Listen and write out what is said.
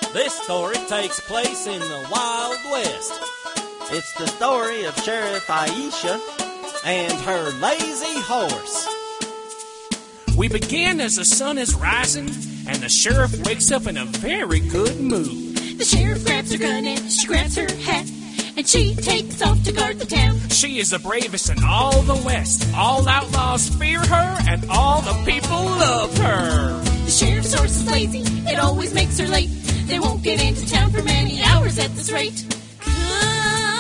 This story takes place in the Wild West. It's the story of Sheriff Aisha and her lazy horse. We begin as the sun is rising, and the sheriff wakes up in a very good mood. The sheriff grabs her gun and she grabs her hat, and she takes off to guard the town. She is the bravest in all the West. All outlaws fear her, and all the people love her. The sheriff's horse is lazy, it always makes her late. They won't get into town for many hours at this rate. Come